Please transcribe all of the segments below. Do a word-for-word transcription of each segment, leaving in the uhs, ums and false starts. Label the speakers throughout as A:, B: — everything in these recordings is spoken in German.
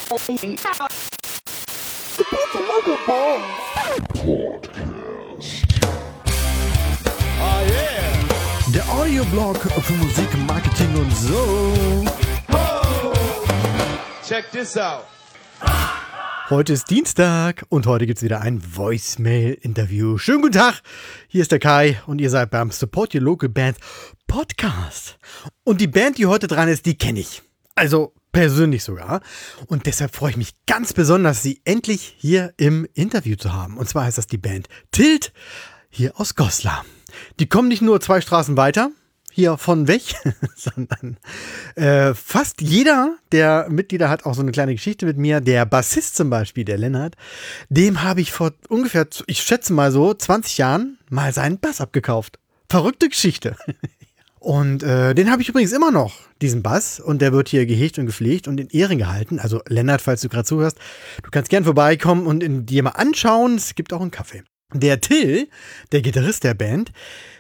A: Der Audioblog für Musik, Marketing und so.
B: Check this out.
A: Heute ist Dienstag und heute gibt's wieder ein Voicemail-Interview. Schönen guten Tag, hier ist der Kai und ihr seid beim Support Your Local Band Podcast. Und die Band, die heute dran ist, die kenne ich. Also persönlich sogar. Und deshalb freue ich mich ganz besonders, sie endlich hier im Interview zu haben. Und zwar heißt das die Band Tilt, hier aus Goslar. Die kommen nicht nur zwei Straßen weiter, hier von weg, sondern äh, fast jeder der Mitglieder hat auch so eine kleine Geschichte mit mir. Der Bassist zum Beispiel, der Lennart, dem habe ich vor ungefähr, ich schätze mal so, zwanzig Jahren mal seinen Bass abgekauft. Verrückte Geschichte. Und äh, den habe ich übrigens immer noch, diesen Bass. Und der wird hier gehegt und gepflegt und in Ehren gehalten. Also Lennart, falls du gerade zuhörst, du kannst gern vorbeikommen und ihn dir mal anschauen. Es gibt auch einen Kaffee. Der Till, der Gitarrist der Band,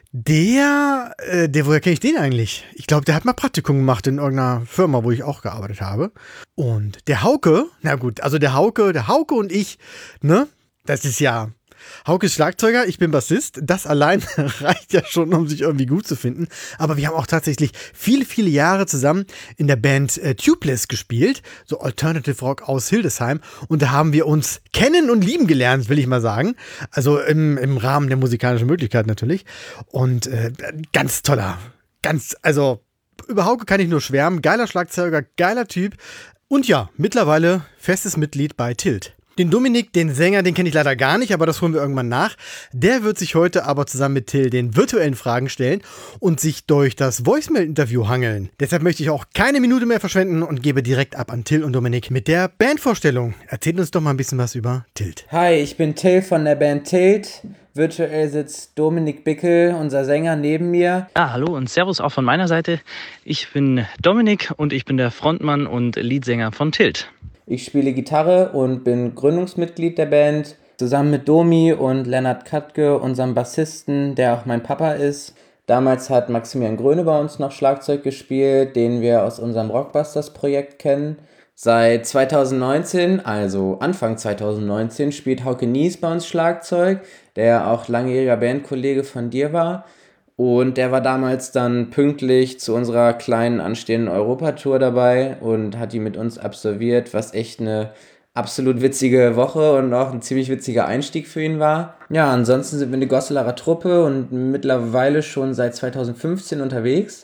A: der, äh, der, woher kenne ich den eigentlich? Ich glaube, der hat mal Praktikum gemacht in irgendeiner Firma, wo ich auch gearbeitet habe. Und der Hauke, na gut, also der Hauke, der Hauke und ich, ne, das ist ja, Hauke ist Schlagzeuger, ich bin Bassist. Das allein reicht ja schon, um sich irgendwie gut zu finden. Aber wir haben auch tatsächlich viele, viele Jahre zusammen in der Band äh, Tubeless gespielt. So Alternative Rock aus Hildesheim. Und da haben wir uns kennen und lieben gelernt, will ich mal sagen. Also im, im Rahmen der musikalischen Möglichkeiten natürlich. Und äh, ganz toller, ganz, also über Hauke kann ich nur schwärmen. Geiler Schlagzeuger, geiler Typ. Und ja, mittlerweile festes Mitglied bei Tilt. Den Dominik, den Sänger, den kenne ich leider gar nicht, aber das holen wir irgendwann nach. Der wird sich heute aber zusammen mit Till den virtuellen Fragen stellen und sich durch das Voicemail-Interview hangeln. Deshalb möchte ich auch keine Minute mehr verschwenden und gebe direkt ab an Till und Dominik mit der Bandvorstellung. Erzählt uns doch mal ein bisschen was über Tilt.
C: Hi, ich bin Till von der Band Tilt. Virtuell sitzt Dominik Bickel, unser Sänger, neben mir.
D: Ja, hallo und Servus auch von meiner Seite. Ich bin Dominik und ich bin der Frontmann und Leadsänger von Tilt.
C: Ich spiele Gitarre und bin Gründungsmitglied der Band. Zusammen mit Domi und Lennart Katke, unserem Bassisten, der auch mein Papa ist. Damals hat Maximilian Gröne bei uns noch Schlagzeug gespielt, den wir aus unserem Rockbusters-Projekt kennen. Seit zwanzig neunzehn, also Anfang zwanzig neunzehn, spielt Hauke Nies bei uns Schlagzeug, der auch langjähriger Bandkollege von dir war. Und der war damals dann pünktlich zu unserer kleinen anstehenden Europatour dabei und hat die mit uns absolviert, was echt eine absolut witzige Woche und auch ein ziemlich witziger Einstieg für ihn war. Ja, ansonsten sind wir eine Gosselarer Truppe und mittlerweile schon seit zwanzig fünfzehn unterwegs.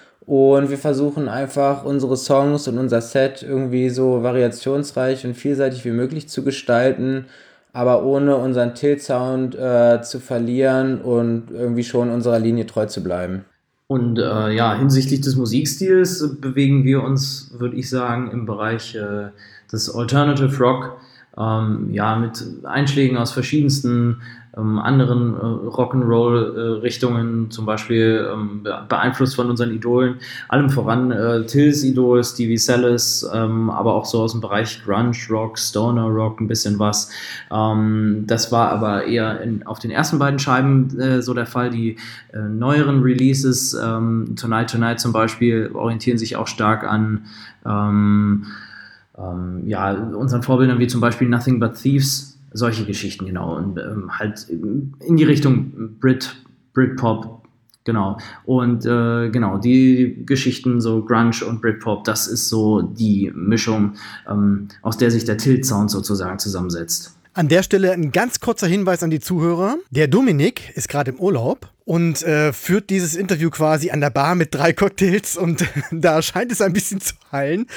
C: Und wir versuchen einfach unsere Songs und unser Set irgendwie so variationsreich und vielseitig wie möglich zu gestalten, aber ohne unseren Tilt-Sound äh, zu verlieren und irgendwie schon unserer Linie treu zu bleiben.
E: Und äh, ja, hinsichtlich des Musikstils bewegen wir uns, würde ich sagen, im Bereich äh, des Alternative Rock, ähm, ja, mit Einschlägen aus verschiedensten ähm, anderen äh, Rock'n'Roll-Richtungen, äh, zum Beispiel ähm, beeinflusst von unseren Idolen, allem voran äh, Tills Idol, Stevie Salis, ähm, aber auch so aus dem Bereich Grunge Rock, Stoner Rock, ein bisschen was. Ähm, das war aber eher in, auf den ersten beiden Scheiben äh, so der Fall. Die äh, neueren Releases, ähm, Tonight Tonight zum Beispiel, orientieren sich auch stark an ähm, ähm, ja, unseren Vorbildern wie zum Beispiel Nothing But Thieves. Solche Geschichten, genau. Und ähm, halt in die Richtung Brit, Britpop, genau. Und äh, genau, die Geschichten, so Grunge und Britpop, das ist so die Mischung, ähm, aus der sich der Tilt-Sound sozusagen zusammensetzt.
A: An der Stelle ein ganz kurzer Hinweis an die Zuhörer. Der Dominik ist gerade im Urlaub und äh, führt dieses Interview quasi an der Bar mit drei Cocktails und da scheint es ein bisschen zu heilen.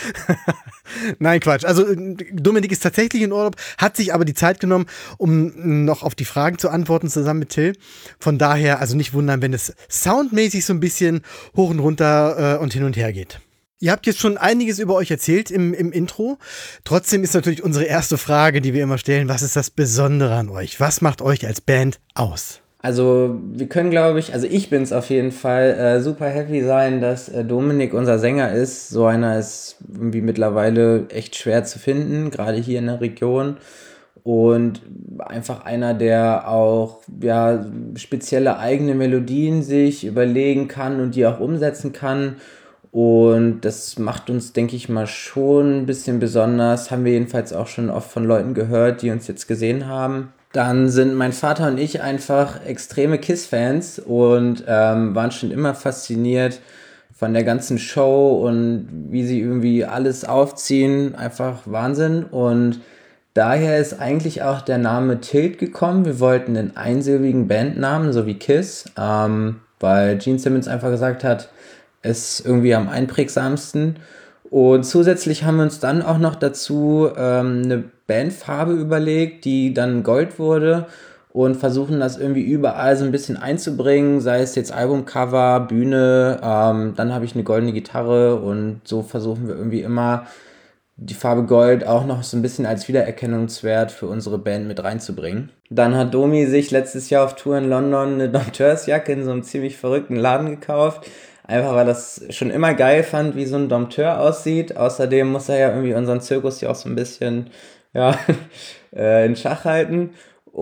A: Nein, Quatsch. Also Dominik ist tatsächlich in Urlaub, hat sich aber die Zeit genommen, um noch auf die Fragen zu antworten, zusammen mit Till. Von daher, also nicht wundern, wenn es soundmäßig so ein bisschen hoch und runter äh, und hin und her geht. Ihr habt jetzt schon einiges über euch erzählt im, im Intro. Trotzdem ist natürlich unsere erste Frage, die wir immer stellen, was ist das Besondere an euch? Was macht euch als Band aus?
C: Also wir können, glaube ich, also ich bin es auf jeden Fall, äh, super happy sein, dass äh, Dominik unser Sänger ist. So einer ist irgendwie mittlerweile echt schwer zu finden, gerade hier in der Region. Und einfach einer, der auch ja spezielle eigene Melodien sich überlegen kann und die auch umsetzen kann. Und das macht uns, denke ich mal, schon ein bisschen besonders. Haben wir jedenfalls auch schon oft von Leuten gehört, die uns jetzt gesehen haben. Dann sind mein Vater und ich einfach extreme Kiss-Fans und ähm, waren schon immer fasziniert von der ganzen Show und wie sie irgendwie alles aufziehen. Einfach Wahnsinn. Und daher ist eigentlich auch der Name Tilt gekommen. Wir wollten einen einsilbigen Bandnamen, so wie Kiss, ähm, weil Gene Simmons einfach gesagt hat, ist irgendwie am einprägsamsten. Und zusätzlich haben wir uns dann auch noch dazu ähm, eine Bandfarbe überlegt, die dann Gold wurde, und versuchen das irgendwie überall so ein bisschen einzubringen, sei es jetzt Albumcover, Bühne, ähm, dann habe ich eine goldene Gitarre, und so versuchen wir irgendwie immer die Farbe Gold auch noch so ein bisschen als Wiedererkennungswert für unsere Band mit reinzubringen. Dann hat Domi sich letztes Jahr auf Tour in London eine Dompteursjacke in so einem ziemlich verrückten Laden gekauft. Einfach weil er das schon immer geil fand, wie so ein Dompteur aussieht. Außerdem muss er ja irgendwie unseren Zirkus ja auch so ein bisschen ja, äh, in Schach halten.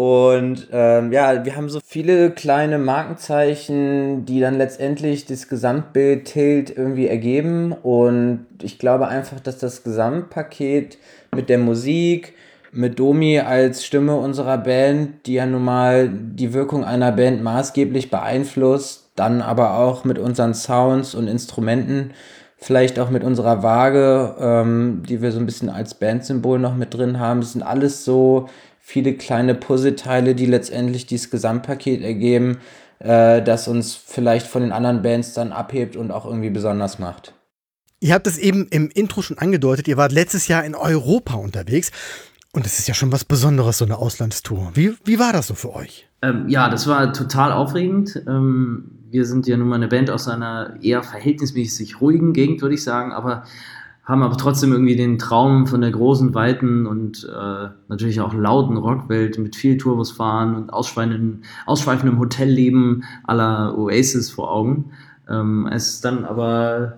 C: Und ähm, ja, wir haben so viele kleine Markenzeichen, die dann letztendlich das Gesamtbild Tilt irgendwie ergeben. Und ich glaube einfach, dass das Gesamtpaket mit der Musik, mit Domi als Stimme unserer Band, die ja nun mal die Wirkung einer Band maßgeblich beeinflusst, dann aber auch mit unseren Sounds und Instrumenten, vielleicht auch mit unserer Waage, ähm, die wir so ein bisschen als Bandsymbol noch mit drin haben. Das sind alles so viele kleine Puzzleteile, die letztendlich dieses Gesamtpaket ergeben, äh, das uns vielleicht von den anderen Bands dann abhebt und auch irgendwie besonders macht.
A: Ihr habt es eben im Intro schon angedeutet, ihr wart letztes Jahr in Europa unterwegs. Und es ist ja schon was Besonderes, so eine Auslandstour. Wie, wie war das so für euch?
E: Ähm, ja, das war total aufregend. Ähm, wir sind ja nun mal eine Band aus einer eher verhältnismäßig ruhigen Gegend, würde ich sagen, aber haben aber trotzdem irgendwie den Traum von der großen, weiten und äh, natürlich auch lauten Rockwelt mit viel Tourbus fahren und ausschweifendem, ausschweifendem Hotelleben à la Oasis vor Augen. Ähm, als dann aber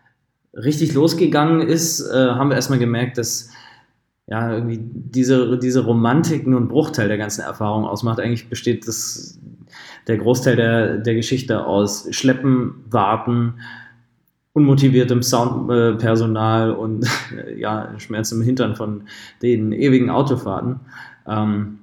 E: richtig losgegangen ist, äh, haben wir erstmal gemerkt, dass ja, irgendwie diese, diese Romantik nur ein Bruchteil der ganzen Erfahrung ausmacht. Eigentlich besteht das, der Großteil der, der Geschichte aus Schleppen, Warten, unmotiviertem Soundpersonal äh, und äh, ja, Schmerz im Hintern von den ewigen Autofahrten. Ähm,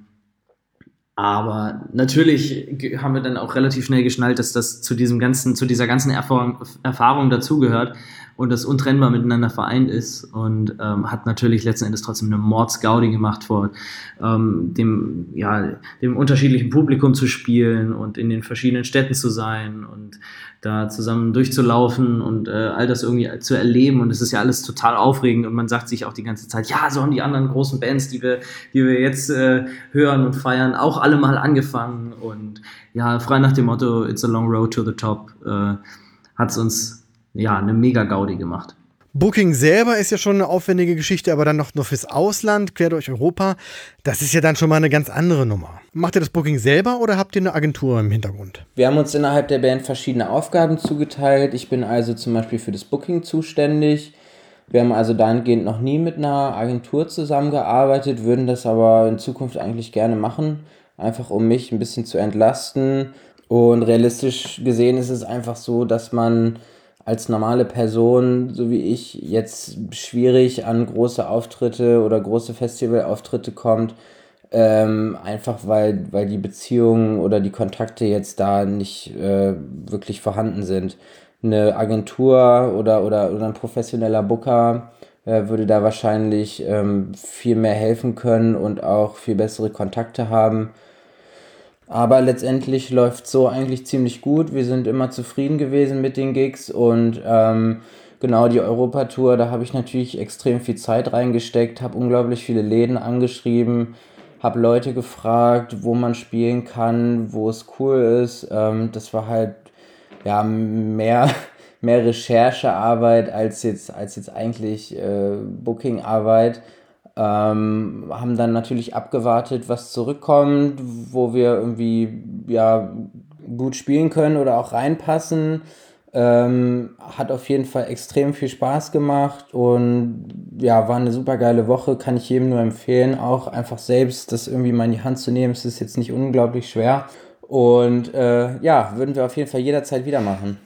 E: aber natürlich haben wir dann auch relativ schnell geschnallt, dass das zu diesem ganzen, zu dieser ganzen Erfahrung, Erfahrung dazugehört und das untrennbar miteinander vereint ist, und ähm, hat natürlich letzten Endes trotzdem eine Mordsgaudi gemacht, vor ähm, dem, ja, dem unterschiedlichen Publikum zu spielen und in den verschiedenen Städten zu sein und da zusammen durchzulaufen und äh, all das irgendwie zu erleben, und es ist ja alles total aufregend, und man sagt sich auch die ganze Zeit, ja, so haben die anderen großen Bands, die wir, die wir jetzt äh, hören und feiern, auch alle mal angefangen, und ja, frei nach dem Motto, it's a long road to the top, äh, hat es uns ja eine mega Gaudi gemacht.
A: Booking selber ist ja schon eine aufwendige Geschichte, aber dann noch nur fürs Ausland, quer durch Europa, das ist ja dann schon mal eine ganz andere Nummer. Macht ihr das Booking selber oder habt ihr eine Agentur im Hintergrund?
C: Wir haben uns innerhalb der Band verschiedene Aufgaben zugeteilt. Ich bin also zum Beispiel für das Booking zuständig. Wir haben also dahingehend noch nie mit einer Agentur zusammengearbeitet, würden das aber in Zukunft eigentlich gerne machen, einfach um mich ein bisschen zu entlasten. Und realistisch gesehen ist es einfach so, dass man als normale Person, so wie ich, jetzt schwierig an große Auftritte oder große Festivalauftritte kommt, ähm, einfach weil, weil die Beziehungen oder die Kontakte jetzt da nicht äh, wirklich vorhanden sind. Eine Agentur oder, oder, oder ein professioneller Booker äh, würde da wahrscheinlich ähm, viel mehr helfen können und auch viel bessere Kontakte haben. Aber letztendlich läuft es so eigentlich ziemlich gut. Wir sind immer zufrieden gewesen mit den Gigs, und ähm, genau die Europatour, da habe ich natürlich extrem viel Zeit reingesteckt, habe unglaublich viele Läden angeschrieben, habe Leute gefragt, wo man spielen kann, wo es cool ist. Ähm, das war halt ja mehr, mehr Recherchearbeit als jetzt, als jetzt eigentlich äh, Bookingarbeit. Ähm, haben dann natürlich abgewartet, was zurückkommt, wo wir irgendwie ja gut spielen können oder auch reinpassen. Ähm, hat auf jeden Fall extrem viel Spaß gemacht und ja, war eine super geile Woche, kann ich jedem nur empfehlen, auch einfach selbst das irgendwie mal in die Hand zu nehmen. Es ist jetzt nicht unglaublich schwer, und äh, ja, würden wir auf jeden Fall jederzeit wieder machen.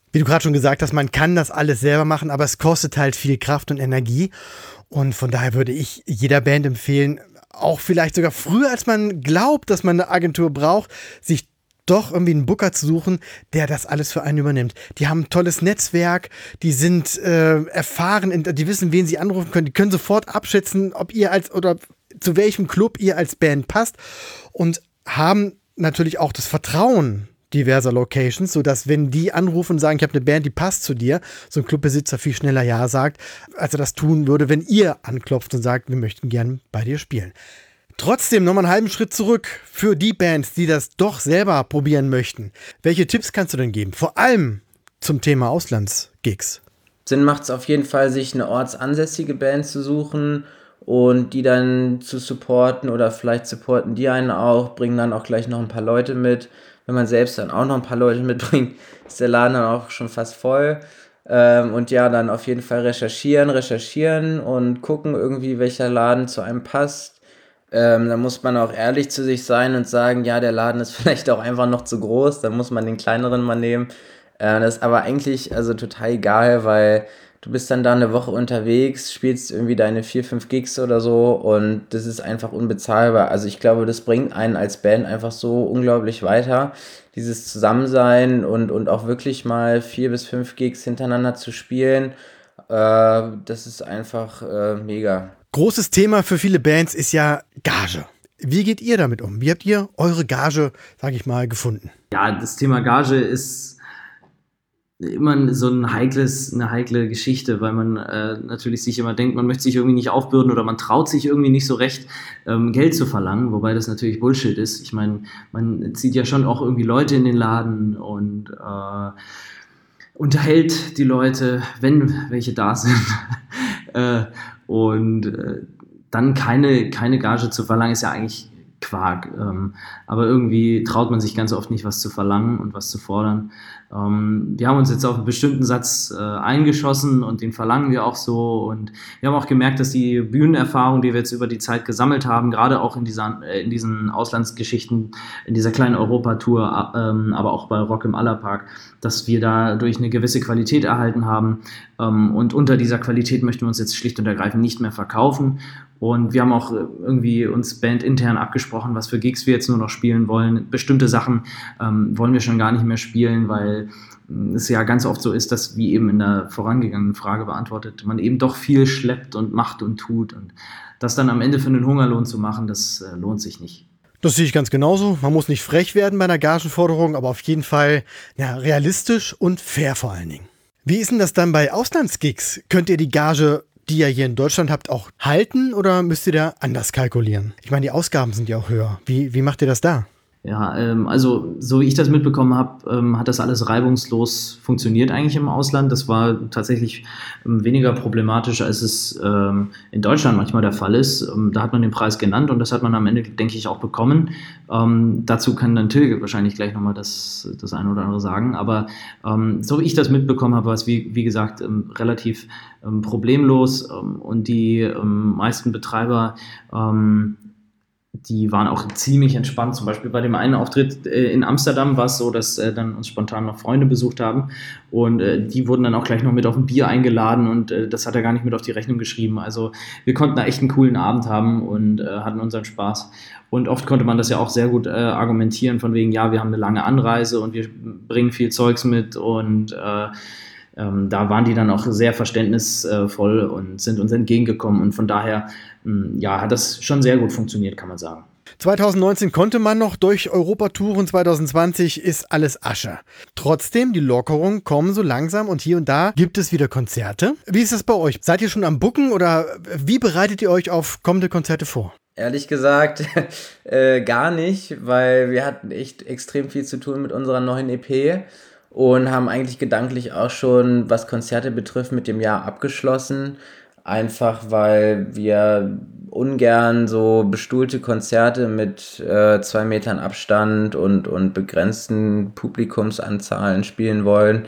A: Wie du gerade schon gesagt hast, man kann das alles selber machen, aber es kostet halt viel Kraft und Energie. Und von daher würde ich jeder Band empfehlen, auch vielleicht sogar früher, als man glaubt, dass man eine Agentur braucht, sich doch irgendwie einen Booker zu suchen, der das alles für einen übernimmt. Die haben ein tolles Netzwerk, die sind äh, erfahren, in, die wissen, wen sie anrufen können, die können sofort abschätzen, ob ihr als oder zu welchem Club ihr als Band passt und haben natürlich auch das Vertrauen diverser Locations, sodass, wenn die anrufen und sagen, ich habe eine Band, die passt zu dir, so ein Clubbesitzer viel schneller Ja sagt, als er das tun würde, wenn ihr anklopft und sagt, wir möchten gern bei dir spielen. Trotzdem nochmal einen halben Schritt zurück für die Bands, die das doch selber probieren möchten. Welche Tipps kannst du denn geben? Vor allem zum Thema Auslandsgigs.
C: Sinn macht es auf jeden Fall, sich eine ortsansässige Band zu suchen und die dann zu supporten oder vielleicht supporten die einen auch, bringen dann auch gleich noch ein paar Leute mit. Wenn man selbst dann auch noch ein paar Leute mitbringt, ist der Laden dann auch schon fast voll. Ähm, und ja, dann auf jeden Fall recherchieren, recherchieren und gucken irgendwie, welcher Laden zu einem passt. Ähm, da muss man auch ehrlich zu sich sein und sagen, ja, der Laden ist vielleicht auch einfach noch zu groß, dann muss man den kleineren mal nehmen. Äh, das ist aber eigentlich also total egal, weil du bist dann da eine Woche unterwegs, spielst irgendwie deine vier, fünf Gigs oder so und das ist einfach unbezahlbar. Also ich glaube, das bringt einen als Band einfach so unglaublich weiter, dieses Zusammensein und, und auch wirklich mal vier bis fünf Gigs hintereinander zu spielen. Äh, das ist einfach äh, mega.
A: Großes Thema für viele Bands ist ja Gage. Wie geht ihr damit um? Wie habt ihr eure Gage, sage ich mal, gefunden?
E: Ja, das Thema Gage ist immer so ein heikles, eine heikle Geschichte, weil man äh, natürlich sich immer denkt, man möchte sich irgendwie nicht aufbürden oder man traut sich irgendwie nicht so recht, ähm, Geld zu verlangen, wobei das natürlich Bullshit ist. Ich meine, man zieht ja schon auch irgendwie Leute in den Laden und äh, unterhält die Leute, wenn welche da sind. äh, und äh, dann keine, keine Gage zu verlangen, ist ja eigentlich Quark. Ähm, aber irgendwie traut man sich ganz oft nicht, was zu verlangen und was zu fordern. Ähm, wir haben uns jetzt auf einen bestimmten Satz äh, eingeschossen und den verlangen wir auch so. Und wir haben auch gemerkt, dass die Bühnenerfahrung, die wir jetzt über die Zeit gesammelt haben, gerade auch in, dieser, äh, in diesen Auslandsgeschichten, in dieser kleinen Europatour, ähm, aber auch bei Rock im Allerpark, dass wir dadurch eine gewisse Qualität erhalten haben. Ähm, und unter dieser Qualität möchten wir uns jetzt schlicht und ergreifend nicht mehr verkaufen. Und wir haben auch irgendwie uns bandintern abgesprochen, was für Gigs wir jetzt nur noch spielen wollen. Bestimmte Sachen ähm, wollen wir schon gar nicht mehr spielen, weil es ja ganz oft so ist, dass, wie eben in der vorangegangenen Frage beantwortet, man eben doch viel schleppt und macht und tut. Und das dann am Ende für einen Hungerlohn zu machen, das äh, lohnt sich nicht.
A: Das sehe ich ganz genauso. Man muss nicht frech werden bei einer Gagenforderung, aber auf jeden Fall ja, realistisch und fair vor allen Dingen. Wie ist denn das dann bei Auslandsgigs? Könnt ihr die Gage, die ihr hier in Deutschland habt, auch halten oder müsst ihr da anders kalkulieren? Ich meine, die Ausgaben sind ja auch höher. Wie, wie macht ihr das da?
E: Ja, ähm, also so wie ich das mitbekommen habe, ähm, hat das alles reibungslos funktioniert eigentlich im Ausland. Das war tatsächlich ähm, weniger problematisch, als es ähm, in Deutschland manchmal der Fall ist. Ähm, da hat man den Preis genannt und das hat man am Ende, denke ich, auch bekommen. Ähm, dazu kann dann Till wahrscheinlich gleich nochmal das, das eine oder andere sagen. Aber ähm, so wie ich das mitbekommen habe, war es, wie, wie gesagt, ähm, relativ ähm, problemlos ähm, und die ähm, meisten Betreiber ähm, die waren auch ziemlich entspannt. Zum Beispiel bei dem einen Auftritt äh, in Amsterdam war es so, dass äh, dann uns spontan noch Freunde besucht haben und äh, die wurden dann auch gleich noch mit auf ein Bier eingeladen und äh, das hat er gar nicht mit auf die Rechnung geschrieben. Also wir konnten da echt einen coolen Abend haben und äh, hatten unseren Spaß. Und oft konnte man das ja auch sehr gut äh, argumentieren von wegen, ja, wir haben eine lange Anreise und wir bringen viel Zeugs mit und äh, Ähm, da waren die dann auch sehr verständnisvoll und sind uns entgegengekommen und von daher mh, ja, hat das schon sehr gut funktioniert, kann man sagen.
A: zwanzig neunzehn konnte man noch durch Europatouren, zwanzig zwanzig ist alles Asche. Trotzdem, die Lockerungen kommen so langsam und hier und da gibt es wieder Konzerte. Wie ist das bei euch? Seid ihr schon am Booken oder wie bereitet ihr euch auf kommende Konzerte vor?
C: Ehrlich gesagt, äh, gar nicht, weil wir hatten echt extrem viel zu tun mit unserer neuen E P. Und haben eigentlich gedanklich auch schon, was Konzerte betrifft, mit dem Jahr abgeschlossen. Einfach weil wir ungern so bestuhlte Konzerte mit äh, zwei Metern Abstand und, und begrenzten Publikumsanzahlen spielen wollen.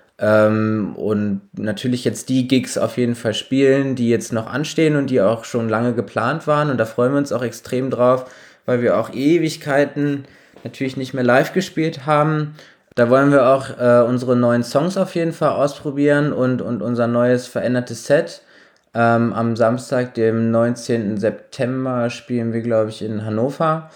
C: Ähm, und natürlich jetzt die Gigs auf jeden Fall spielen, die jetzt noch anstehen und die auch schon lange geplant waren. Und da freuen wir uns auch extrem drauf, weil wir auch Ewigkeiten natürlich nicht mehr live gespielt haben. Da wollen wir auch äh, unsere neuen Songs auf jeden Fall ausprobieren und, und unser neues verändertes Set. Ähm, am Samstag, dem neunzehnten September, spielen wir, glaube ich, in Hannover.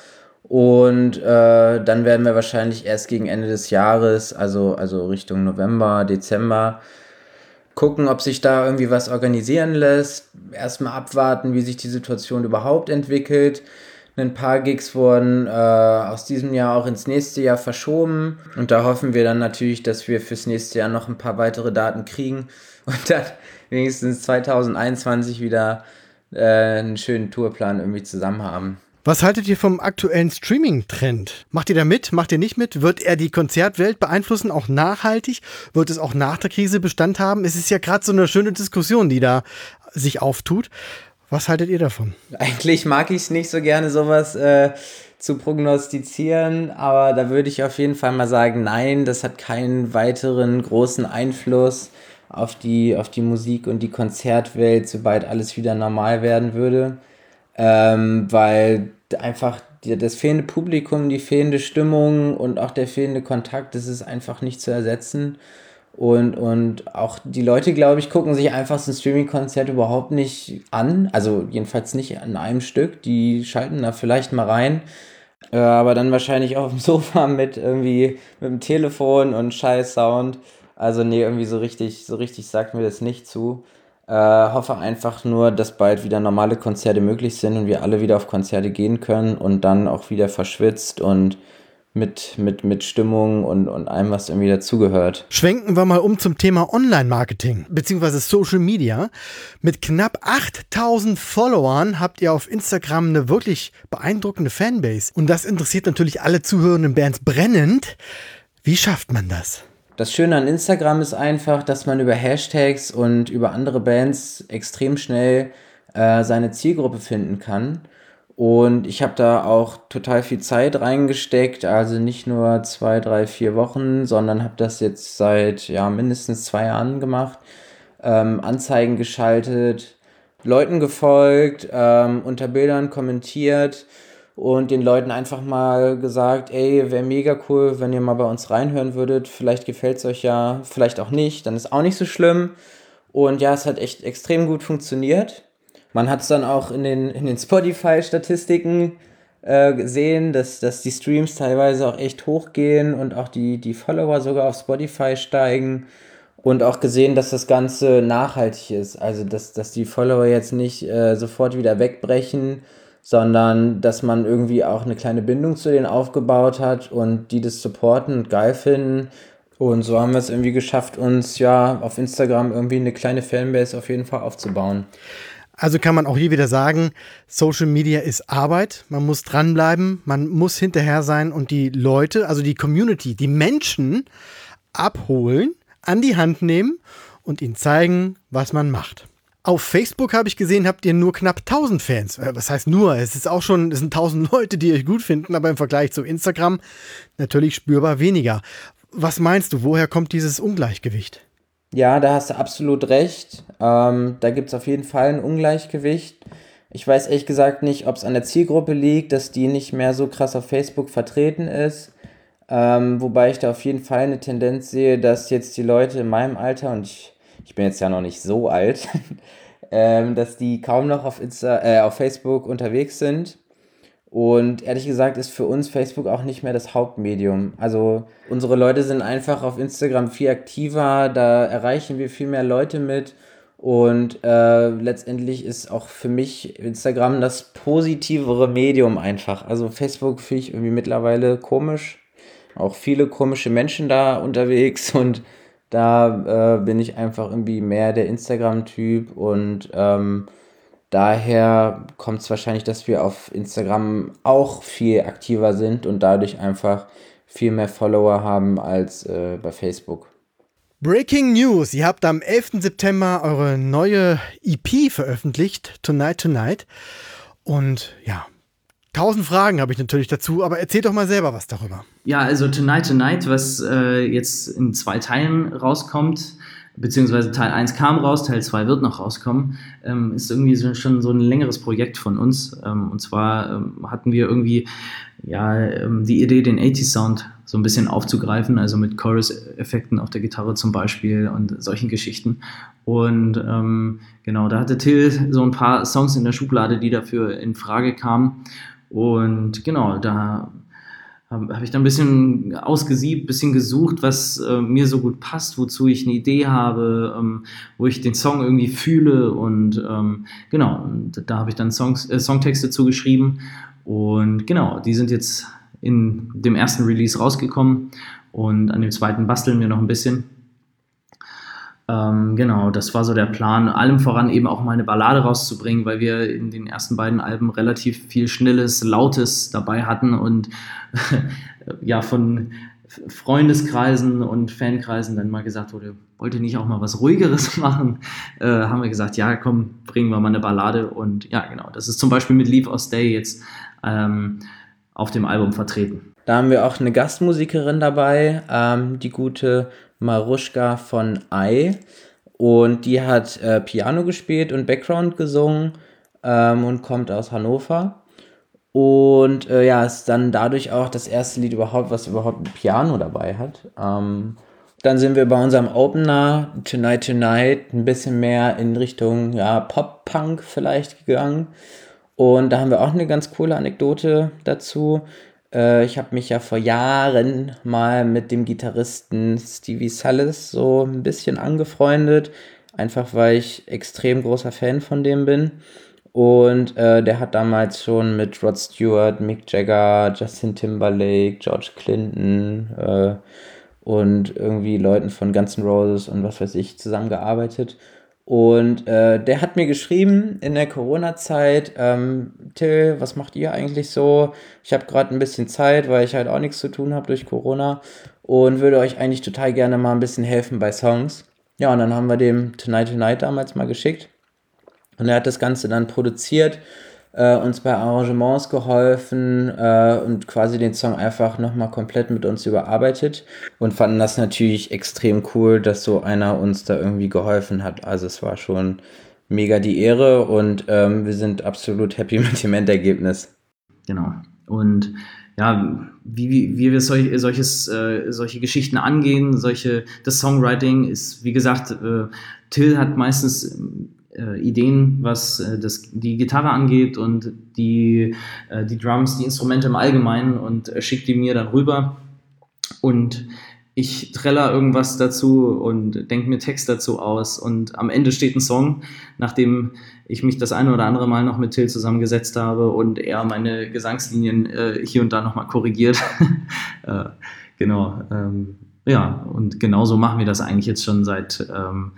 C: Und äh, dann werden wir wahrscheinlich erst gegen Ende des Jahres, also, also Richtung November, Dezember, gucken, ob sich da irgendwie was organisieren lässt. Erstmal abwarten, wie sich die Situation überhaupt entwickelt. Ein paar Gigs wurden äh, aus diesem Jahr auch ins nächste Jahr verschoben. Und da hoffen wir dann natürlich, dass wir fürs nächste Jahr noch ein paar weitere Daten kriegen und dann wenigstens zwanzig einundzwanzig wieder äh, einen schönen Tourplan irgendwie zusammen haben.
A: Was haltet ihr vom aktuellen Streaming-Trend? Macht ihr da mit? Macht ihr nicht mit? Wird er die Konzertwelt beeinflussen, auch nachhaltig? Wird es auch nach der Krise Bestand haben? Es ist ja gerade so eine schöne Diskussion, die da sich auftut. Was haltet ihr davon?
C: Eigentlich mag ich es nicht so gerne, sowas äh, zu prognostizieren, aber da würde ich auf jeden Fall mal sagen, nein, das hat keinen weiteren großen Einfluss auf die, auf die Musik- und die Konzertwelt, sobald alles wieder normal werden würde. Ähm, weil einfach die, das fehlende Publikum, die fehlende Stimmung und auch der fehlende Kontakt, das ist einfach nicht zu ersetzen. Und, und auch die Leute, glaube ich, gucken sich einfach so ein Streaming-Konzert überhaupt nicht an. Also jedenfalls nicht an einem Stück. Die schalten da vielleicht mal rein. Äh, aber dann wahrscheinlich auf dem Sofa mit irgendwie mit dem Telefon und scheiß Sound. Also nee, irgendwie so richtig, so richtig sagt mir das nicht zu. Äh, hoffe einfach nur, dass bald wieder normale Konzerte möglich sind und wir alle wieder auf Konzerte gehen können und dann auch wieder verschwitzt und mit, mit, mit Stimmung und, und allem, was irgendwie dazugehört.
A: Schwenken wir mal um zum Thema Online-Marketing bzw. Social Media. Mit knapp achttausend Followern habt ihr auf Instagram eine wirklich beeindruckende Fanbase. Und das interessiert natürlich alle zuhörenden Bands brennend. Wie schafft man das?
C: Das Schöne an Instagram ist einfach, dass man über Hashtags und über andere Bands extrem schnell äh, seine Zielgruppe finden kann. Und ich habe da auch total viel Zeit reingesteckt, also nicht nur zwei, drei, vier Wochen, sondern habe das jetzt seit ja mindestens zwei Jahren gemacht. Ähm, Anzeigen geschaltet, Leuten gefolgt, ähm, unter Bildern kommentiert und den Leuten einfach mal gesagt, ey, wäre mega cool, wenn ihr mal bei uns reinhören würdet. Vielleicht gefällt es euch ja, vielleicht auch nicht, dann ist auch nicht so schlimm. Und ja, es hat echt extrem gut funktioniert. Man hat es dann auch in den, in den Spotify-Statistiken äh, gesehen, dass, dass die Streams teilweise auch echt hochgehen und auch die, die Follower sogar auf Spotify steigen. Und auch gesehen, dass das Ganze nachhaltig ist. Also, dass, dass die Follower jetzt nicht äh, sofort wieder wegbrechen, sondern dass man irgendwie auch eine kleine Bindung zu denen aufgebaut hat und die das supporten und geil finden. Und so haben wir es irgendwie geschafft, uns ja auf Instagram irgendwie eine kleine Fanbase auf jeden Fall aufzubauen.
A: Also kann man auch hier wieder sagen, Social Media ist Arbeit, man muss dranbleiben, man muss hinterher sein und die Leute, also die Community, die Menschen abholen, an die Hand nehmen und ihnen zeigen, was man macht. Auf Facebook habe ich gesehen, habt ihr nur knapp tausend Fans. Was heißt nur? Es ist auch schon, es sind tausend Leute, die euch gut finden, aber im Vergleich zu Instagram natürlich spürbar weniger. Was meinst du, woher kommt dieses Ungleichgewicht?
C: Ja, da hast du absolut recht. Ähm, da gibt es auf jeden Fall ein Ungleichgewicht. Ich weiß ehrlich gesagt nicht, ob es an der Zielgruppe liegt, dass die nicht mehr so krass auf Facebook vertreten ist. Ähm, wobei ich da auf jeden Fall eine Tendenz sehe, dass jetzt die Leute in meinem Alter, und ich, ich bin jetzt ja noch nicht so alt, ähm, dass die kaum noch auf, Insta, äh, auf Facebook unterwegs sind. Und ehrlich gesagt ist für uns Facebook auch nicht mehr das Hauptmedium. Also unsere Leute sind einfach auf Instagram viel aktiver, da erreichen wir viel mehr Leute mit. Und äh, letztendlich ist auch für mich Instagram das positivere Medium einfach. Also Facebook finde ich irgendwie mittlerweile komisch. Auch viele komische Menschen da unterwegs und da äh, bin ich einfach irgendwie mehr der Instagram-Typ und ähm, daher kommt es wahrscheinlich, dass wir auf Instagram auch viel aktiver sind und dadurch einfach viel mehr Follower haben als äh, bei Facebook.
A: Breaking News, ihr habt am elften September eure neue E P veröffentlicht, Tonight Tonight. Und ja, tausend Fragen habe ich natürlich dazu, aber erzähl doch mal selber was darüber.
E: Ja, also Tonight Tonight, was äh, jetzt in zwei Teilen rauskommt, beziehungsweise Teil eins kam raus, Teil zwei wird noch rauskommen, ähm, ist irgendwie so, schon so ein längeres Projekt von uns. Ähm, und zwar ähm, hatten wir irgendwie ja, ähm, die Idee, den achtziger Sound so ein bisschen aufzugreifen, also mit Chorus-Effekten auf der Gitarre zum Beispiel und solchen Geschichten. Und ähm, genau, da hatte Till so ein paar Songs in der Schublade, die dafür in Frage kamen. Und genau, da habe hab ich dann ein bisschen ausgesiebt, ein bisschen gesucht, was äh, mir so gut passt, wozu ich eine Idee habe, ähm, wo ich den Song irgendwie fühle. Und ähm, genau, und da habe ich dann Songs, äh, Songtexte zugeschrieben. Und genau, die sind jetzt in dem ersten Release rausgekommen. Und an dem zweiten basteln wir noch ein bisschen. Ähm, genau, das war so der Plan, allem voran eben auch mal eine Ballade rauszubringen, weil wir in den ersten beiden Alben relativ viel Schnelles, Lautes dabei hatten und ja, von Freundeskreisen und Fankreisen dann mal gesagt wurde, wollt ihr nicht auch mal was Ruhigeres machen? Äh, haben wir gesagt, ja komm, bringen wir mal eine Ballade und ja genau, das ist zum Beispiel mit Leave or Stay jetzt ähm, auf dem Album vertreten.
C: Da haben wir auch eine Gastmusikerin dabei, ähm, die gute Maruschka von Ei, und die hat äh, Piano gespielt und Background gesungen ähm, und kommt aus Hannover. Und äh, ja, ist dann dadurch auch das erste Lied überhaupt, was überhaupt ein Piano dabei hat. Ähm, dann sind wir bei unserem Opener Tonight Tonight ein bisschen mehr in Richtung ja, Pop-Punk vielleicht gegangen. Und da haben wir auch eine ganz coole Anekdote dazu. Äh, ich habe mich ja vor Jahren mal mit dem Gitarristen Stevie Salis so ein bisschen angefreundet. Einfach weil ich extrem großer Fan von dem bin. Und äh, der hat damals schon mit Rod Stewart, Mick Jagger, Justin Timberlake, George Clinton äh, und irgendwie Leuten von Guns N' Roses und was weiß ich zusammengearbeitet. Und äh, der hat mir geschrieben in der Corona-Zeit, ähm, Till, was macht ihr eigentlich so? Ich habe gerade ein bisschen Zeit, weil ich halt auch nichts zu tun habe durch Corona und würde euch eigentlich total gerne mal ein bisschen helfen bei Songs. Ja, und dann haben wir dem Tonight Tonight damals mal geschickt. Und er hat das Ganze dann produziert, äh, uns bei Arrangements geholfen äh, und quasi den Song einfach nochmal komplett mit uns überarbeitet und fanden das natürlich extrem cool, dass so einer uns da irgendwie geholfen hat. Also es war schon mega die Ehre und ähm, wir sind absolut happy mit dem Endergebnis.
E: Genau. Und ja, wie, wie, wie wir solch, solches, äh, solche Geschichten angehen, solche, das Songwriting ist, wie gesagt, äh, Till hat meistens äh, Ideen, was äh, das, die Gitarre angeht und die, äh, die Drums, die Instrumente im Allgemeinen und äh, schickt die mir dann rüber und ich träller irgendwas dazu und denke mir Text dazu aus und am Ende steht ein Song, nachdem ich mich das eine oder andere Mal noch mit Till zusammengesetzt habe und er meine Gesangslinien äh, hier und da nochmal korrigiert. äh, genau, ähm, ja, und genauso machen wir das eigentlich jetzt schon seit, ähm,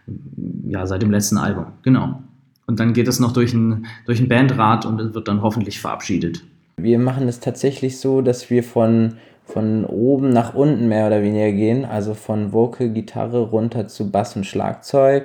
E: ja, seit dem letzten Album, genau. Und dann geht es noch durch ein, durch ein Bandrat und es wird dann hoffentlich verabschiedet.
C: Wir machen es tatsächlich so, dass wir von von oben nach unten mehr oder weniger gehen, also von Vocal, Gitarre runter zu Bass und Schlagzeug.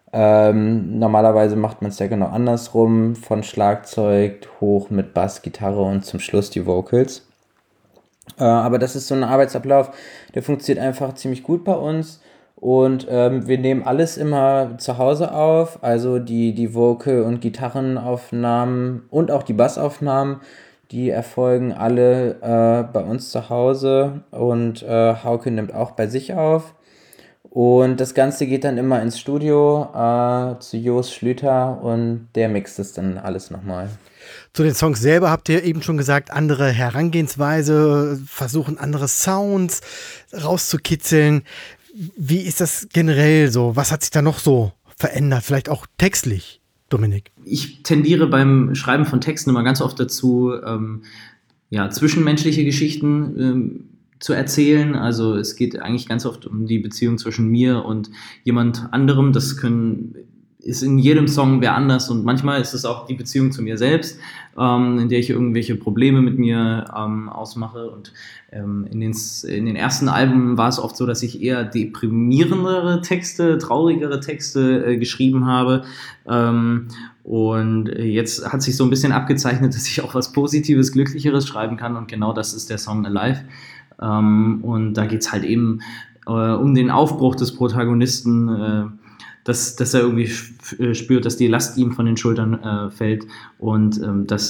C: Ähm, normalerweise macht man es ja genau andersrum, von Schlagzeug hoch mit Bass, Gitarre und zum Schluss die Vocals. Äh, aber das ist so ein Arbeitsablauf, der funktioniert einfach ziemlich gut bei uns und ähm, wir nehmen alles immer zu Hause auf, also die, die Vocal- und Gitarrenaufnahmen und auch die Bassaufnahmen. Die erfolgen alle äh, bei uns zu Hause und äh, Hauke nimmt auch bei sich auf. Und das Ganze geht dann immer ins Studio äh, zu Jos Schlüter und der mixt es dann alles nochmal.
A: Zu den Songs selber habt ihr eben schon gesagt, andere Herangehensweise, versuchen andere Sounds rauszukitzeln. Wie ist das generell so? Was hat sich da noch so verändert? Vielleicht auch textlich? Dominik?
E: Ich tendiere beim Schreiben von Texten immer ganz oft dazu, ähm, ja, zwischenmenschliche Geschichten ähm, zu erzählen. Also es geht eigentlich ganz oft um die Beziehung zwischen mir und jemand anderem. Das können, ist in jedem Song wer anders und manchmal ist es auch die Beziehung zu mir selbst, ähm, in der ich irgendwelche Probleme mit mir ähm, ausmache. Und ähm, in, den, in den ersten Alben war es oft so, dass ich eher deprimierendere Texte, traurigere Texte äh, geschrieben habe. Ähm, und jetzt hat sich so ein bisschen abgezeichnet, dass ich auch was Positives, Glücklicheres schreiben kann und genau das ist der Song Alive. Ähm, und da geht es halt eben äh, um den Aufbruch des Protagonisten, äh, dass, dass er irgendwie spürt, dass die Last ihm von den Schultern äh, fällt und ähm, dass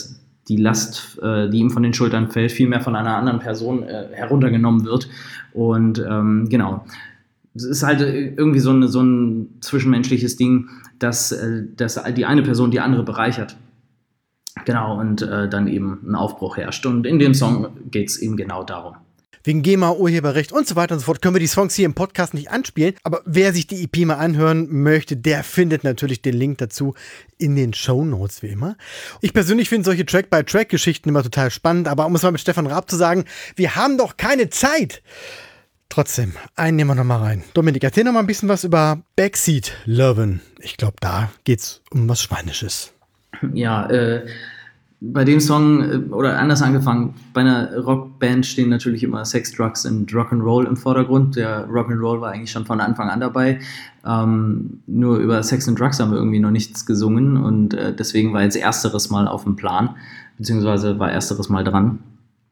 E: die Last, äh, die ihm von den Schultern fällt, viel mehr von einer anderen Person äh, heruntergenommen wird. Und ähm, genau, es ist halt irgendwie so, eine, so ein zwischenmenschliches Ding, dass, äh, dass die eine Person die andere bereichert. Genau, und äh, dann eben ein Aufbruch herrscht. Und in dem Song geht es eben genau darum.
A: Wegen GEMA, Urheberrecht und so weiter und so fort können wir die Songs hier im Podcast nicht anspielen. Aber wer sich die E P mal anhören möchte, der findet natürlich den Link dazu in den Shownotes wie immer. Ich persönlich finde solche Track-by-Track-Geschichten immer total spannend. Aber um es mal mit Stefan Raab zu sagen, wir haben doch keine Zeit. Trotzdem, einen nehmen wir noch mal rein. Dominik, erzähl noch mal ein bisschen was über Backseat Lovin'. Ich glaube, da geht's um was Schweinisches.
E: Ja, äh... bei dem Song, oder anders angefangen, bei einer Rockband stehen natürlich immer Sex, Drugs und Rock'n'Roll im Vordergrund. Der Rock'n'Roll war eigentlich schon von Anfang an dabei. Ähm, nur über Sex und Drugs haben wir irgendwie noch nichts gesungen und äh, deswegen war jetzt Ersteres mal auf dem Plan, beziehungsweise war Ersteres mal dran.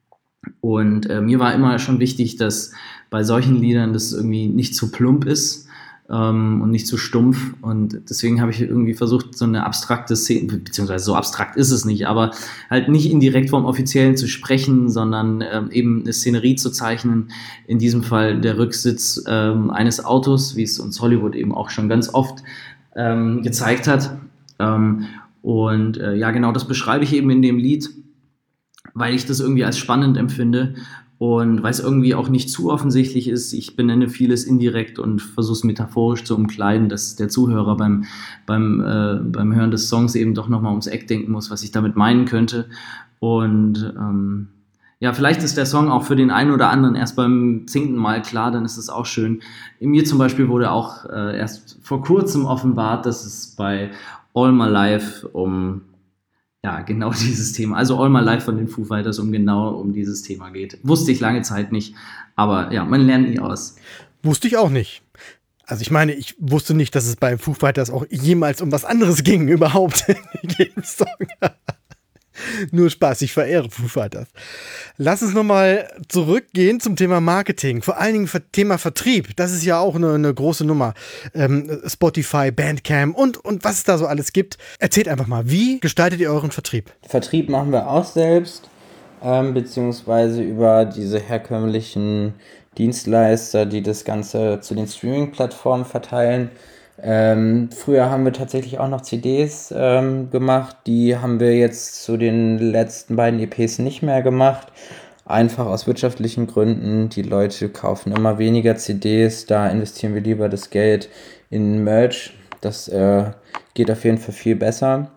E: Und äh, mir war immer schon wichtig, dass bei solchen Liedern das irgendwie nicht zu plump ist, Ähm, und nicht zu stumpf, und deswegen habe ich irgendwie versucht, so eine abstrakte Szene, beziehungsweise so abstrakt ist es nicht, aber halt nicht indirekt vom Offiziellen zu sprechen, sondern ähm, eben eine Szenerie zu zeichnen, in diesem Fall der Rücksitz ähm, eines Autos, wie es uns Hollywood eben auch schon ganz oft ähm, gezeigt hat, ähm, und äh, ja, genau das beschreibe ich eben in dem Lied, weil ich das irgendwie als spannend empfinde. Und weil es irgendwie auch nicht zu offensichtlich ist, ich benenne vieles indirekt und versuche es metaphorisch zu umkleiden, dass der Zuhörer beim, beim, äh, beim Hören des Songs eben doch nochmal ums Eck denken muss, was ich damit meinen könnte. Und ähm, ja, vielleicht ist der Song auch für den einen oder anderen erst beim zehnten Mal klar, dann ist es auch schön. In mir zum Beispiel wurde auch äh, erst vor kurzem offenbart, dass es bei All My Life um ja, genau dieses Thema. Also All My Life von den Foo Fighters um genau um dieses Thema geht. Wusste ich lange Zeit nicht, aber ja, man lernt nie aus.
A: Wusste ich auch nicht. Also ich meine, ich wusste nicht, dass es bei Foo Fighters auch jemals um was anderes ging überhaupt in jedem Song. Nur Spaß, ich verehre Foo Fighters. Lass uns nochmal zurückgehen zum Thema Marketing, vor allen Dingen Thema Vertrieb. Das ist ja auch eine, eine große Nummer. Ähm, Spotify, Bandcamp und, und was es da so alles gibt. Erzählt einfach mal, wie gestaltet ihr euren Vertrieb?
C: Vertrieb machen wir auch selbst, ähm, beziehungsweise über diese herkömmlichen Dienstleister, die das Ganze zu den Streaming-Plattformen verteilen. Ähm, früher haben wir tatsächlich auch noch C Ds ähm, gemacht, die haben wir jetzt zu den letzten beiden E Ps nicht mehr gemacht, einfach aus wirtschaftlichen Gründen. Die Leute kaufen immer weniger C Ds, da investieren wir lieber das Geld in Merch, das äh, geht auf jeden Fall viel besser.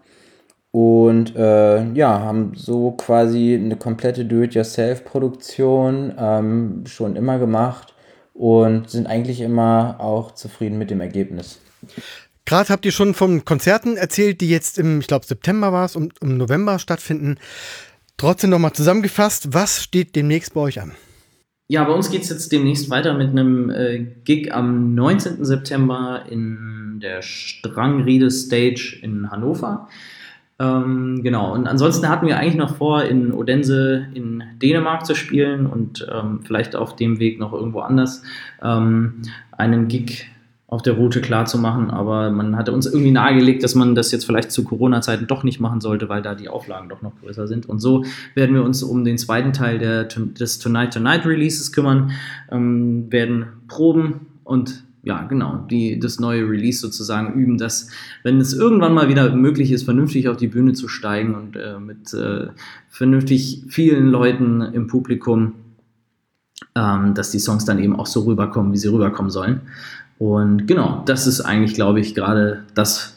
C: Und äh, ja, haben so quasi eine komplette Do-it-yourself-Produktion ähm, schon immer gemacht und sind eigentlich immer auch zufrieden mit dem Ergebnis.
A: Gerade habt ihr schon von Konzerten erzählt, die jetzt im, ich glaube September war es, und im November stattfinden. Trotzdem nochmal zusammengefasst, was steht demnächst bei euch an?
E: Ja, bei uns geht es jetzt demnächst weiter mit einem äh, Gig am neunzehnten September in der Strangriede Stage in Hannover. Ähm, genau, und ansonsten hatten wir eigentlich noch vor, in Odense in Dänemark zu spielen und ähm, vielleicht auf dem Weg noch irgendwo anders ähm, einen Gig auf der Route klar zu machen, aber man hatte uns irgendwie nahegelegt, dass man das jetzt vielleicht zu Corona-Zeiten doch nicht machen sollte, weil da die Auflagen doch noch größer sind. Und so werden wir uns um den zweiten Teil der, des Tonight Tonight Releases kümmern, ähm, werden proben und ja, genau, die, das neue Release sozusagen üben, dass, wenn es irgendwann mal wieder möglich ist, vernünftig auf die Bühne zu steigen und äh, mit äh, vernünftig vielen Leuten im Publikum, ähm, dass die Songs dann eben auch so rüberkommen, wie sie rüberkommen sollen. Und genau, das ist eigentlich, glaube ich, gerade das,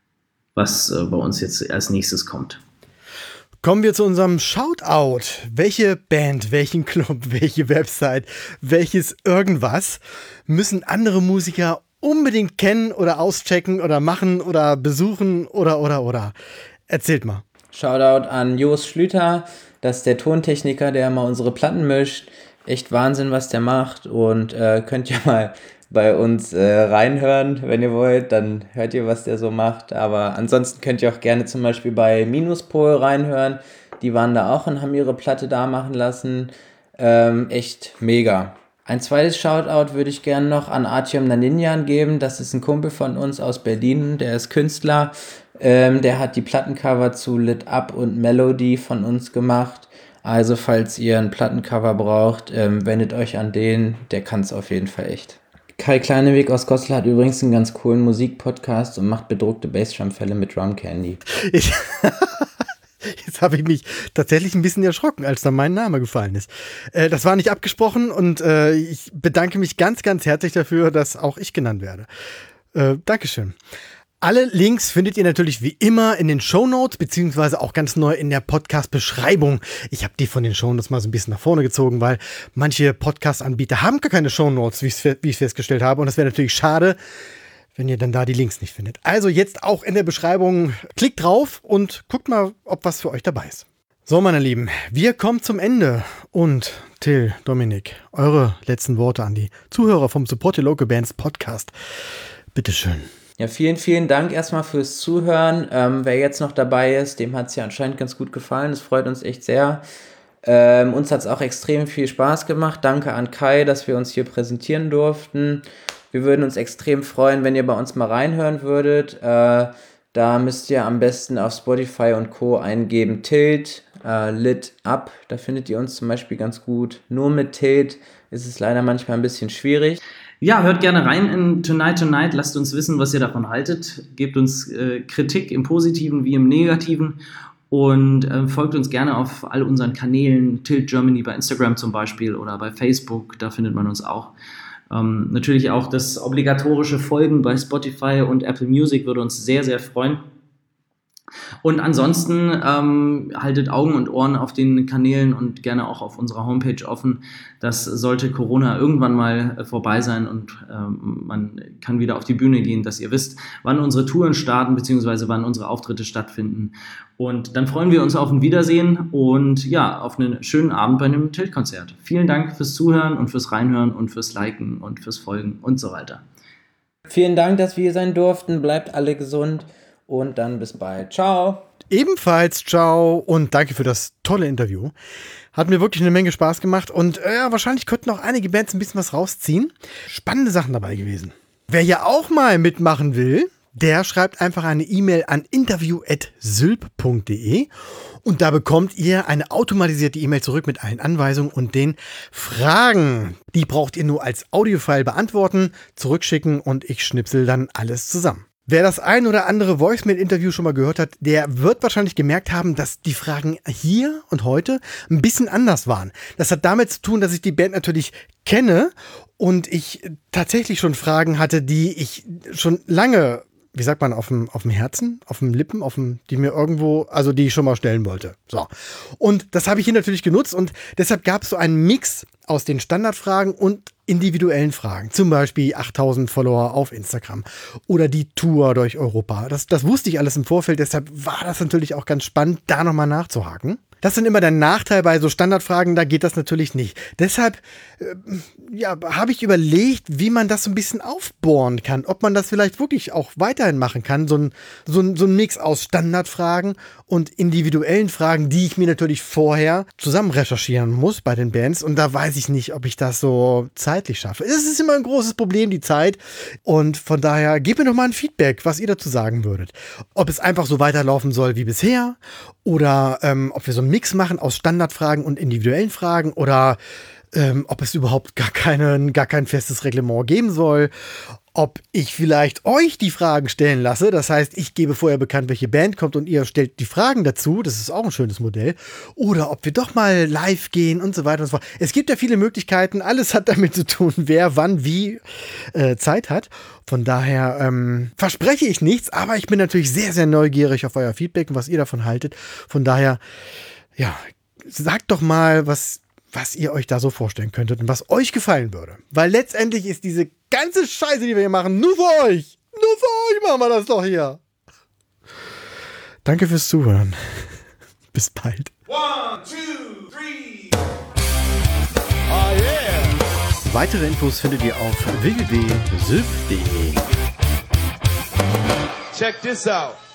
E: was äh, bei uns jetzt als nächstes kommt.
A: Kommen wir zu unserem Shoutout. Welche Band, welchen Club, welche Website, welches irgendwas müssen andere Musiker unbedingt kennen oder auschecken oder machen oder besuchen oder, oder, oder? Erzählt mal.
C: Shoutout an Jos Schlüter, das ist der Tontechniker, der mal unsere Platten mischt. Echt Wahnsinn, was der macht, und äh, könnt ihr mal bei uns äh, reinhören, wenn ihr wollt, dann hört ihr, was der so macht. Aber ansonsten könnt ihr auch gerne zum Beispiel bei Minuspol reinhören. Die waren da auch und haben ihre Platte da machen lassen. Ähm, echt mega. Ein zweites Shoutout würde ich gerne noch an Artyom Naninjan geben. Das ist ein Kumpel von uns aus Berlin, der ist Künstler. Ähm, der hat die Plattencover zu Lit Up und Melody von uns gemacht. Also falls ihr ein Plattencover braucht, ähm, wendet euch an den, der kann es auf jeden Fall echt. Kai Kleineweg aus Goslar hat übrigens einen ganz coolen Musikpodcast und macht bedruckte Bassdrum-Fälle mit Drum Candy.
A: Ich Jetzt habe ich mich tatsächlich ein bisschen erschrocken, als da mein Name gefallen ist. Äh, das war nicht abgesprochen und äh, ich bedanke mich ganz, ganz herzlich dafür, dass auch ich genannt werde. Äh, Dankeschön. Alle Links findet ihr natürlich wie immer in den Shownotes, beziehungsweise auch ganz neu in der Podcast-Beschreibung. Ich habe die von den Shownotes mal so ein bisschen nach vorne gezogen, weil manche Podcast-Anbieter haben gar keine Shownotes, wie ich festgestellt habe. Und das wäre natürlich schade, wenn ihr dann da die Links nicht findet. Also jetzt auch in der Beschreibung, klickt drauf und guckt mal, ob was für euch dabei ist. So, meine Lieben, wir kommen zum Ende. Und Till, Dominik, eure letzten Worte an die Zuhörer vom Support Your Local Bands Podcast. Bitteschön.
C: Ja, vielen, vielen Dank erstmal fürs Zuhören. Ähm, wer jetzt noch dabei ist, dem hat es ja anscheinend ganz gut gefallen. Das freut uns echt sehr. Ähm, uns hat es auch extrem viel Spaß gemacht. Danke an Kai, dass wir uns hier präsentieren durften. Wir würden uns extrem freuen, wenn ihr bei uns mal reinhören würdet. Äh, da müsst ihr am besten auf Spotify und Co. eingeben Tilt, äh, Lit Up. Da findet ihr uns zum Beispiel ganz gut. Nur mit Tilt ist es leider manchmal ein bisschen schwierig.
E: Ja, hört gerne rein in Tonight Tonight. Lasst uns wissen, was ihr davon haltet. Gebt uns äh, Kritik im Positiven wie im Negativen. Und äh, folgt uns gerne auf all unseren Kanälen. Tilt Germany bei Instagram zum Beispiel oder bei Facebook. Da findet man uns auch. Ähm, natürlich auch das obligatorische Folgen bei Spotify und Apple Music würde uns sehr, sehr freuen. Und ansonsten ähm, haltet Augen und Ohren auf den Kanälen und gerne auch auf unserer Homepage offen. Das sollte Corona irgendwann mal äh, vorbei sein und ähm, man kann wieder auf die Bühne gehen, dass ihr wisst, wann unsere Touren starten bzw. wann unsere Auftritte stattfinden. Und dann freuen wir uns auf ein Wiedersehen und ja, auf einen schönen Abend bei einem Tilt-Konzert. Vielen Dank fürs Zuhören und fürs Reinhören und fürs Liken und fürs Folgen und so weiter.
C: Vielen Dank, dass wir hier sein durften. Bleibt alle gesund. Und dann bis bald. Ciao.
A: Ebenfalls ciao und danke für das tolle Interview. Hat mir wirklich eine Menge Spaß gemacht und äh, wahrscheinlich könnten auch einige Bands ein bisschen was rausziehen. Spannende Sachen dabei gewesen. Wer ja auch mal mitmachen will, der schreibt einfach eine E-Mail an interview at sylp punkt de und da bekommt ihr eine automatisierte E-Mail zurück mit allen Anweisungen und den Fragen. Die braucht ihr nur als Audiofile beantworten, zurückschicken und ich schnipsel dann alles zusammen. Wer das ein oder andere Voicemail-Interview schon mal gehört hat, der wird wahrscheinlich gemerkt haben, dass die Fragen hier und heute ein bisschen anders waren. Das hat damit zu tun, dass ich die Band natürlich kenne und ich tatsächlich schon Fragen hatte, die ich schon lange, wie sagt man, auf dem, auf dem Herzen, auf dem Lippen, auf dem, die mir irgendwo, also die ich schon mal stellen wollte. So. Und das habe ich hier natürlich genutzt und deshalb gab es so einen Mix aus den Standardfragen und individuellen Fragen. Zum Beispiel achttausend Follower auf Instagram oder die Tour durch Europa. Das, das wusste ich alles im Vorfeld, deshalb war das natürlich auch ganz spannend, da nochmal nachzuhaken. Das ist dann immer der Nachteil bei so Standardfragen, da geht das natürlich nicht. Deshalb äh, ja, habe ich überlegt, wie man das so ein bisschen aufbohren kann. Ob man das vielleicht wirklich auch weiterhin machen kann. So ein, so ein, so ein Mix aus Standardfragen und individuellen Fragen, die ich mir natürlich vorher zusammen recherchieren muss bei den Bands. Und da weiß ich nicht, ob ich das so zeitlich schaffe. Es ist immer ein großes Problem, die Zeit. Und von daher, gebt mir doch mal ein Feedback, was ihr dazu sagen würdet. Ob es einfach so weiterlaufen soll wie bisher oder ähm, ob wir so einen Mix machen aus Standardfragen und individuellen Fragen oder ähm, ob es überhaupt gar, keinen, gar kein festes Reglement geben soll. Ob ich vielleicht euch die Fragen stellen lasse. Das heißt, ich gebe vorher bekannt, welche Band kommt und ihr stellt die Fragen dazu. Das ist auch ein schönes Modell. Oder ob wir doch mal live gehen und so weiter und so fort. Es gibt ja viele Möglichkeiten. Alles hat damit zu tun, wer wann wie äh, Zeit hat. Von daher ähm, verspreche ich nichts, aber ich bin natürlich sehr, sehr neugierig auf euer Feedback und was ihr davon haltet. Von daher, ja, sagt doch mal, was was ihr euch da so vorstellen könntet und was euch gefallen würde. Weil letztendlich ist diese ganze Scheiße, die wir hier machen, nur für euch. Nur für euch machen wir das doch hier. Danke fürs Zuhören. Bis bald. One, two, three. Oh yeah. Weitere Infos findet ihr auf w w w punkt sylp punkt de.
B: Check this out.